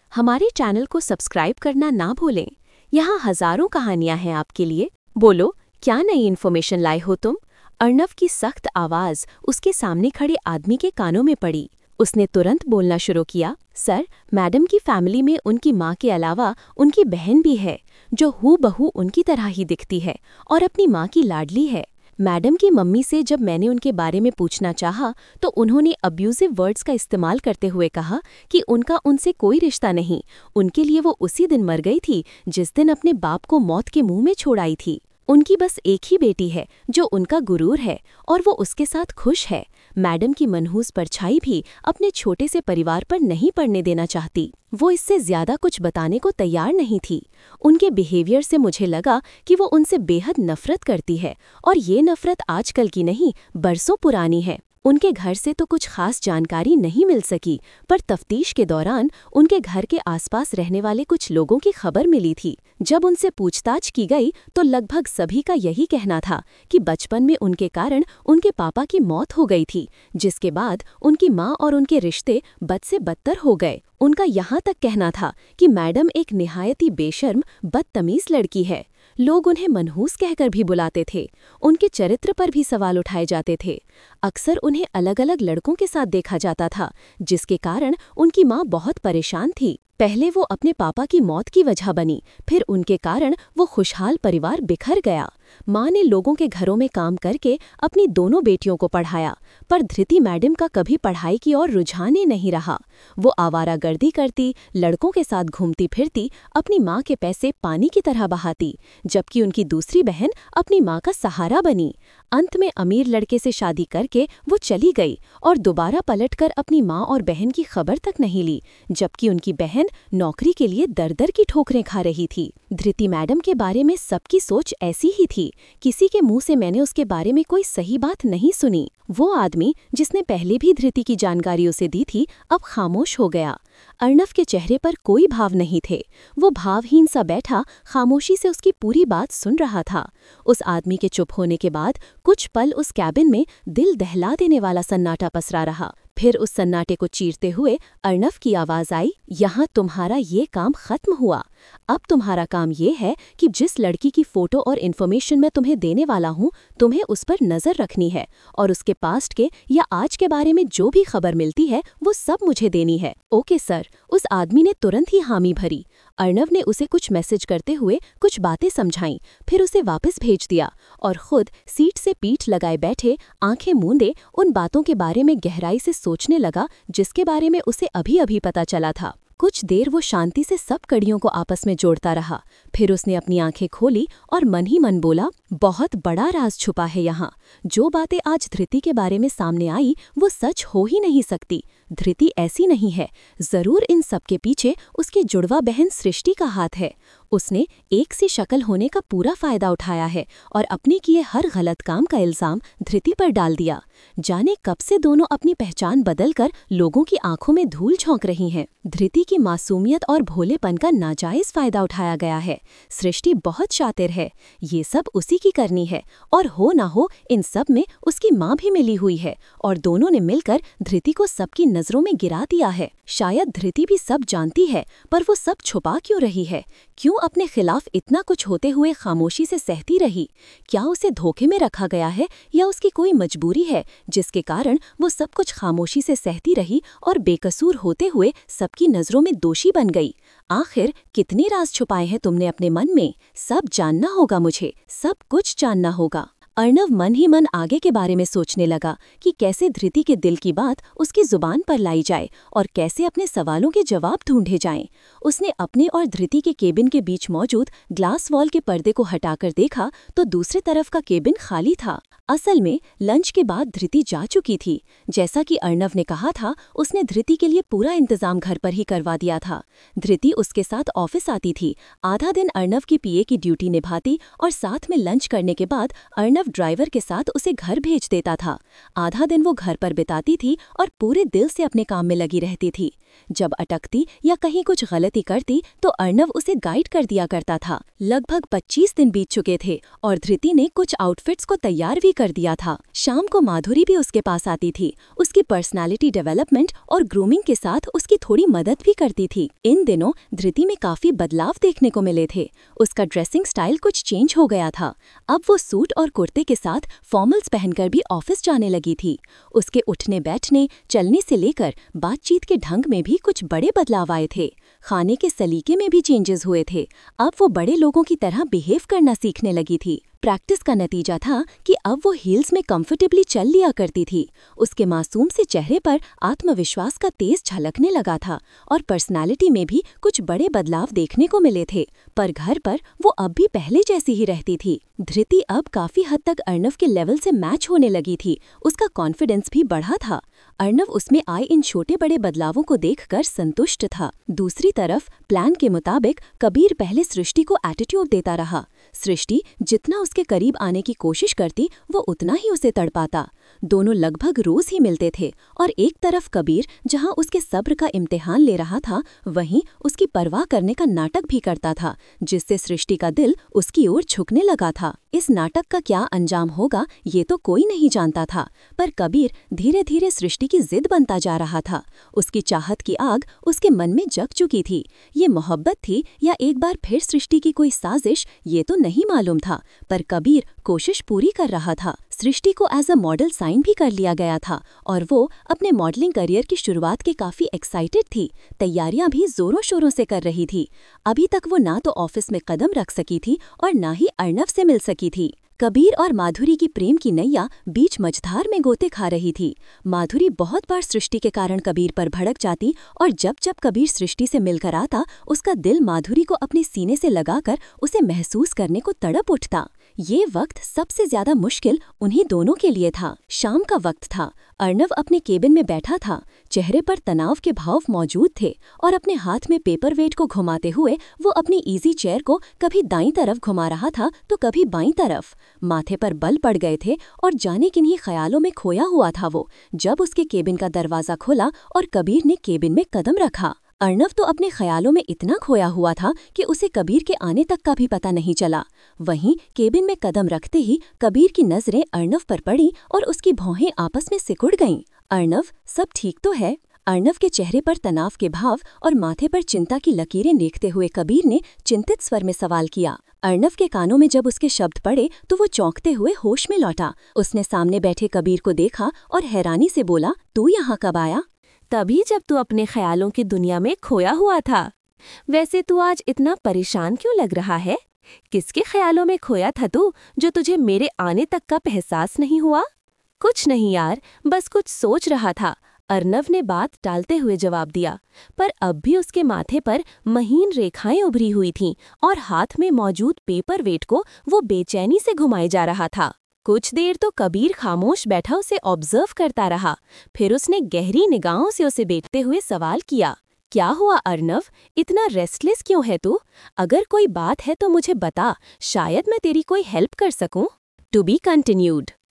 हमारे चैनल को सब्सक्राइब करना ना भूलें। यहाँ हजारों कहानियां हैं आपके लिए। बोलो, क्या नई इन्फॉर्मेशन लाए हो तुम? अर्नव की सख्त आवाज उसके सामने खड़े आदमी के कानों में पड़ी। उसने तुरंत बोलना शुरू किया, सर, मैडम की फैमिली में उनकी माँ के अलावा उनकी बहन भी है, जो हूबहू उनकी तरह ही दिखती है और अपनी माँ की लाडली है। मैडम की मम्मी से जब मैंने उनके बारे में पूछना चाहा तो उन्होंने अब्यूजिव वर्ड्स का इस्तेमाल करते हुए कहा कि उनका उनसे कोई रिश्ता नहीं, उनके लिए वो उसी दिन मर गई थी जिस दिन अपने बाप को मौत के मुंह में छोड़ आई थी। उनकी बस एक ही बेटी है जो उनका गुरूर है और वो उसके साथ खुश है। मैडम की मनहूस परछाई भी अपने छोटे से परिवार पर नहीं पड़ने देना चाहती। वो इससे ज्यादा कुछ बताने को तैयार नहीं थी। उनके बिहेवियर से मुझे लगा कि वो उनसे बेहद नफरत करती है और ये नफरत आजकल की नहीं, बरसों पुरानी है। उनके घर से तो कुछ खास जानकारी नहीं मिल सकी, पर तफ्तीश के दौरान उनके घर के आसपास रहने वाले कुछ लोगों की खबर मिली थी। जब उनसे पूछताछ की गई तो लगभग सभी का यही कहना था कि बचपन में उनके कारण उनके पापा की मौत हो गई थी, जिसके बाद उनकी माँ और उनके रिश्ते बद से बदतर हो गए। उनका यहाँ तक कहना था कि मैडम एक निहायती बेशर्म, बदतमीज लड़की है। लोग उन्हें मनहूस कहकर भी बुलाते थे। उनके चरित्र पर भी सवाल उठाए जाते थे। अक्सर उन्हें अलग अलग लड़कों के साथ देखा जाता था, जिसके कारण उनकी माँ बहुत परेशान थी। पहले वो अपने पापा की मौत की वजह बनी, फिर उनके कारण वो खुशहाल परिवार बिखर गया। माँ ने लोगों के घरों में काम करके अपनी दोनों बेटियों को पढ़ाया, पर धृति मैडम का कभी पढ़ाई की ओर रुझान ही नहीं रहा। वो आवारागर्दी करती, लड़कों के साथ घूमती फिरती, अपनी माँ के पैसे पानी की तरह बहाती, जबकि उनकी दूसरी बहन अपनी माँ का सहारा बनी। अंत में अमीर लड़के से शादी करके वो चली गई और दोबारा पलटकर अपनी माँ और बहन की खबर तक नहीं ली, जबकि उनकी बहन नौकरी के लिए दर-दर की ठोकरें खा रही थी। धृति मैडम के बारे में सबकी सोच ऐसी ही थी। किसी के मुंह से मैंने उसके बारे में कोई सही बात नहीं सुनी। वो आदमी जिसने पहले भी धृति की जानकारी उसे दी थी, अब खामोश हो गया। अर्नव के चेहरे पर कोई भाव नहीं थे। वो भावहीन सा बैठा खामोशी से उसकी पूरी बात सुन रहा था। उस आदमी के चुप होने के बाद कुछ पल उस कैबिन में दिल दहला देने वाला सन्नाटा पसरा रहा। फिर उस सन्नाटे को चीरते हुए अर्नव की आवाज आई, यहाँ तुम्हारा ये काम खत्म हुआ। अब तुम्हारा काम ये है कि जिस लड़की की फोटो और इन्फॉर्मेशन मैं तुम्हें देने वाला हूँ, तुम्हें उस पर नजर रखनी है और उसके पास्ट के या आज के बारे में जो भी खबर मिलती है वो सब मुझे देनी है। Okay sir. उस आदमी ने तुरंत ही हामी भरी। अर्नव ने उसे कुछ मैसेज करते हुए कुछ बातें समझाईं, फिर उसे वापस भेज दिया और खुद सीट से पीठ लगाए बैठे आंखें मूंदे उन बातों के बारे में गहराई से सोचने लगा जिसके बारे में उसे अभी अभी पता चला था। कुछ देर वो शांति से सब कड़ियों को आपस में जोड़ता रहा। फिर उसने अपनी आंखें खोली और मन ही मन बोला, बहुत बड़ा राज छुपा है यहाँ। जो बातें आज धृति के बारे में सामने आई वो सच हो ही नहीं सकती। धृति ऐसी नहीं है। जरूर इन सब के पीछे उसकी जुड़वा बहन सृष्टि का हाथ है। उसने एक सी शक्ल होने का पूरा फायदा उठाया है और अपने किए हर गलत काम का इल्जाम धृति पर डाल दिया। जाने कब से दोनों अपनी पहचान बदलकर लोगों की आंखों में धूल झोंक रही हैं। धृति की मासूमियत और भोलेपन का नाजायज फायदा उठाया गया है। सृष्टि बहुत शातिर है, ये सब उसी की करनी है और हो ना हो इन सब में उसकी माँ भी मिली हुई है और दोनों ने मिलकर धृति को सबकी नजरों में गिरा दिया है। शायद धृति भी सब जानती है, पर वो सब छुपा क्यों रही है? क्यों अपने खिलाफ इतना कुछ होते हुए खामोशी से सहती रही? क्या उसे धोखे में रखा गया है या उसकी कोई मजबूरी है जिसके कारण वो सब कुछ खामोशी से सहती रही और बेकसूर होते हुए सबकी नजरों में दोषी बन गई? आखिर कितने राज छुपाए हैं तुमने अपने मन में? सब जानना होगा मुझे, सब कुछ जानना होगा। अर्नव मन ही मन आगे के बारे में सोचने लगा कि कैसे धृति के दिल की बात उसकी जुबान पर लाई जाए और कैसे अपने सवालों के जवाब ढूंढे जाएं। उसने अपने और धृति के केबिन के बीच मौजूद ग्लास वॉल के पर्दे को हटाकर देखा तो दूसरी तरफ का केबिन खाली था। असल में लंच के बाद धृति जा चुकी थी। जैसा कि अर्नव ने कहा था, उसने धृति के लिए पूरा इंतजाम घर पर ही करवा दिया था। धृति उसके साथ ऑफिस आती थी, आधा दिन अर्नव की पीए की ड्यूटी निभाती और साथ में लंच करने के बाद अर्नव ड्राइवर के साथ उसे घर भेज देता था। आधा दिन वो घर पर बिताती थी और पूरे दिल से अपने काम में लगी रहती थी। जब अटकती या कहीं कुछ गलती करती तो अर्णव उसे गाइड कर दिया करता था। लगभग 25 दिन बीत चुके थे और धृति ने कुछ आउटफिट्स को तैयार भी कर दिया था। शाम को माधुरी भी उसके पास आती थी। उसकी पर्सनालिटी डेवलपमेंट और ग्रूमिंग के साथ उसकी थोड़ी मदद भी करती थी। इन दिनों धृति में काफी बदलाव देखने को मिले थे। उसका ड्रेसिंग स्टाइल कुछ चेंज हो गया था। अब वो सूट और कुर्ते के साथ फॉर्मल्स पहनकर भी ऑफिस जाने लगी थी। उसके उठने बैठने, चलने से लेकर बातचीत के ढंग में भी कुछ बड़े बदलाव आए थे। खाने के सलीके में भी चेंजेस हुए थे। अब वो बड़े लोगों की तरह बिहेव करना सीखने लगी थी। प्रैक्टिस का नतीजा था कि अब वो हील्स में कंफर्टेबली चल लिया करती थी। उसके मासूम से चेहरे पर आत्मविश्वास का तेज झलकने लगा था और पर्सनालिटी में भी कुछ बड़े बदलाव देखने को मिले थे। पर घर पर वो अब भी पहले जैसी ही रहती थी। धृति अब काफी हद तक अर्णव के लेवल से मैच होने लगी थी। उसका कॉन्फिडेंस भी बढ़ा था। अर्णव उसमें आए इन छोटे बड़े बदलावों को देखकर संतुष्ट था। दूसरी तरफ प्लान के मुताबिक कबीर पहले सृष्टि को एटीट्यूड देता रहा। सृष्टि जितना उसके करीब आने की कोशिश करती वो उतना ही उसे तड़पाता। दोनों लगभग रोज ही मिलते थे और एक तरफ कबीर जहां उसके सब्र का इम्तिहान ले रहा था, वहीं उसकी परवाह करने का नाटक भी करता था, जिससे सृष्टि का दिल उसकी ओर झुकने लगा था। इस नाटक का क्या अंजाम होगा ये तो कोई नहीं जानता था, पर कबीर धीरे धीरे सृष्टि की जिद बनता जा रहा था। उसकी चाहत की आग उसके मन में जग चुकी थी। ये मोहब्बत थी या एक बार फिर सृष्टि की कोई साजिश, ये तो नहीं मालूम था, पर कबीर कोशिश पूरी कर रहा था। सृष्टि को एज अ मॉडल साइन भी कर लिया गया था और वो अपने मॉडलिंग करियर की शुरुआत के काफी एक्साइटेड थी। तैयारियां भी जोरों शोरों से कर रही थी। अभी तक वो ना तो ऑफिस में कदम रख सकी थी और ना ही अर्णव से मिल सकी थी। कबीर और माधुरी की प्रेम की नैया बीच मझधार में गोते खा रही थी। माधुरी बहुत बार सृष्टि के कारण कबीर पर भड़क जाती और जब जब कबीर सृष्टि से मिलकर आता, उसका दिल माधुरी को अपने सीने से लगाकर उसे महसूस करने को तड़प उठता। ये वक्त सबसे ज्यादा मुश्किल उन्हीं दोनों के लिए था। शाम का वक्त था। अर्णव अपने केबिन में बैठा था। चेहरे पर तनाव के भाव मौजूद थे और अपने हाथ में पेपर वेट को घुमाते हुए वो अपनी इजी चेयर को कभी दाईं तरफ घुमा रहा था तो कभी बाईं तरफ। माथे पर बल पड़ गए थे और जाने किन्हीं ख्यालों में खोया हुआ था वो, जब उसके केबिन का दरवाजा खुला और कबीर ने केबिन में कदम रखा। अर्णव तो अपने ख्यालों में इतना खोया हुआ था कि उसे कबीर के आने तक का भी पता नहीं चला। वहीं केबिन में कदम रखते ही कबीर की नजरें अर्णव पर पड़ी और उसकी भौहें आपस में सिकुड़ गईं। अर्णव, सब ठीक तो है? अर्णव के चेहरे पर तनाव के भाव और माथे पर चिंता की लकीरें देखते हुए कबीर ने चिंतित स्वर में सवाल किया। अर्णव के कानों में जब उसके शब्द पड़े तो वो चौंकते हुए होश में लौटा। उसने सामने बैठे कबीर को देखा और हैरानी से बोला, तू यहाँ कब आया? तभी जब तू अपने ख्यालों की दुनिया में खोया हुआ था। वैसे तू आज इतना परेशान क्यों लग रहा है? किसके ख्यालों में खोया था तू, जो तुझे मेरे आने तक का एहसास नहीं हुआ? कुछ नहीं यार, बस कुछ सोच रहा था, अर्णव ने बात टालते हुए जवाब दिया। पर अब भी उसके माथे पर महीन रेखाएं उभरी हुई थीं और हाथ में मौजूद पेपर वेट को वो बेचैनी से घुमाए जा रहा था। कुछ देर तो कबीर खामोश बैठा उसे ऑब्जर्व करता रहा। फिर उसने गहरी निगाहों से उसे देखते हुए सवाल किया, क्या हुआ अर्णव, इतना रेस्टलेस क्यों है तू? अगर कोई बात है तो मुझे बता, शायद मैं तेरी कोई हेल्प कर सकूं। To be continued.